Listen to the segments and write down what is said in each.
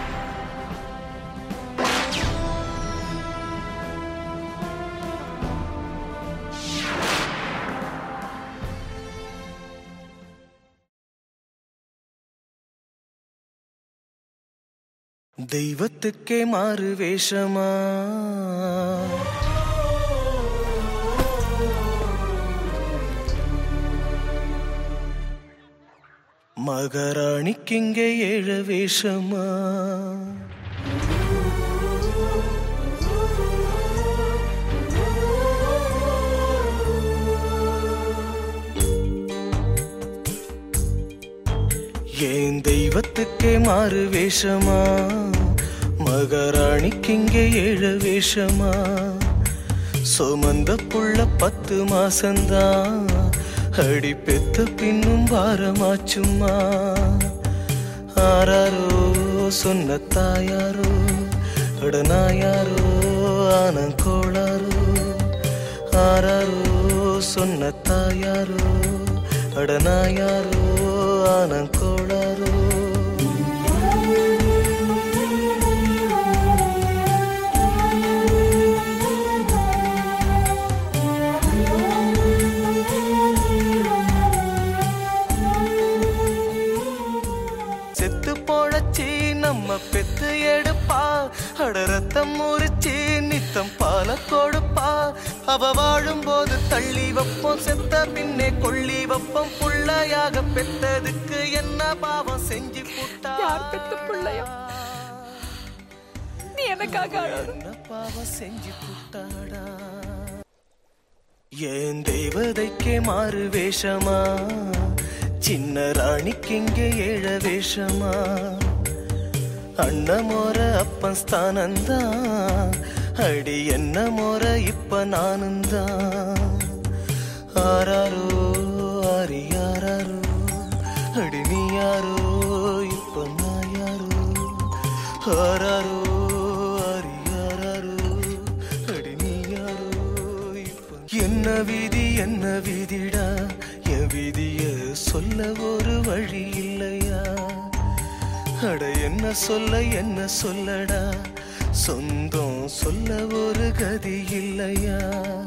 தெய்வத்துக்கே மாறு வேஷமா மகாராணிக்கிங்கே ஏழ வேஷமா ஏன் தெய்வத்துக்கே மாறு வேஷமா மகாராணிக்கிங்கே ஏழ வேஷமா சுமந்த புள்ள 10 மாசந்தான் அடி பெத்த பின்னும் பாரமாச்சும்மா ஆராரோ சொன்ன தாயாரோ அடனாயாரோ ஆனங்கோளாரோ ஆராரோ சொன்ன தாயாரோ அடனாயாரோ ஆனங்கோளாரோ செத்து போழச்சி நம்ம பெத்து எடுப்பா அட ரத்தம் முறிச்சி நித்தம் பால கொடுப்பா அவ வாழும் போது தள்ளி வைப்போம் செத்த பின்னே கொள்ளி வைப்போம் புள்ளையாக பெத்ததுக்கு என்ன பாவம் செஞ்சு போட்டா யார் பெத்த புள்ளையா நீ எனக்காக என்ன பாவம் செஞ்சு போட்டாடா ஏன் தேவதைக்கே மாறு வேஷமா சின்ன ராணிக்கிங்கே ஏழ வேஷமா அண்ண மோர அப்பன் ஸ்தானந்தான் அடி என்ன மோர இப்ப நானுந்தான் ஆராரோ ஆரியாரோ அடி நீ யாரோ இப்ப நான் யாரோ ஆராரோ ஆரியாரோ அடி நீ யாரோ இப்ப என்ன விதி என்ன விதிடா என் விதிய சொல்ல ஒரு வழி இல்லையா அட என்ன சொல்லடா சொந்தம் சொல்ல ஒரு கதி இல்லையா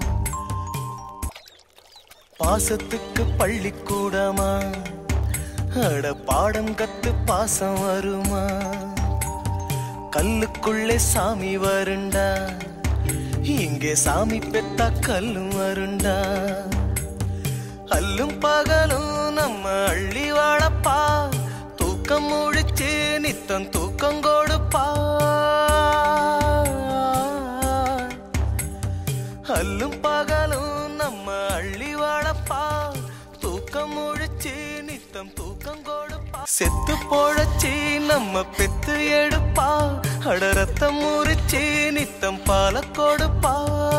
பாசத்துக்கு பள்ளிக்கூடமா அட பாடம் கத்து பாசம் வருமா கல்லுக்குள்ளே சாமி வருண்டா இங்கே சாமி பெத்தா கல்லும் வருண்டா அல்லும் பகலும் நம்ம அள்ளி வாழப்பா தூக்கம் முழிச்சு நித்தம் தூக்கம் கொடுப்பா அல்லும் பகலும் நம்ம அள்ளி வாழப்பா தூக்கம் முழிச்சு நித்தம் தூக்கம் கொடுப்பா செத்து போழச்சி நம்ம பெத்து எடுப்பா அட ரத்தம் முறிச்சு நித்தம் பால கொடுப்பா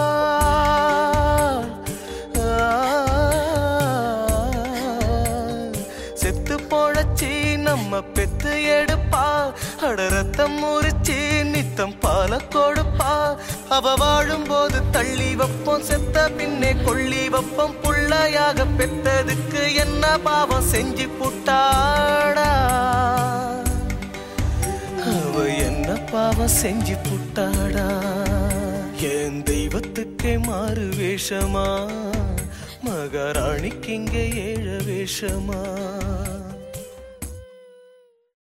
செத்து போழச்சி நம்ம பெத்து எடுப்பா அட ரத்தம் முறிச்சு நித்தம் பால கொடுப்பா அவ வாழும் போது தள்ளி வைப்போம் செத்த பின்னே கொள்ளி வைப்போம் புள்ளையாக பெத்ததுக்கு என்ன பாவம் செஞ்சு புட்டாடா அவ என்ன பாவம் செஞ்சு புட்டாடா என் தெய்வத்துக்கே மாறு வேஷமா மகாராணிக்கிங்கே ஏழ வேஷமா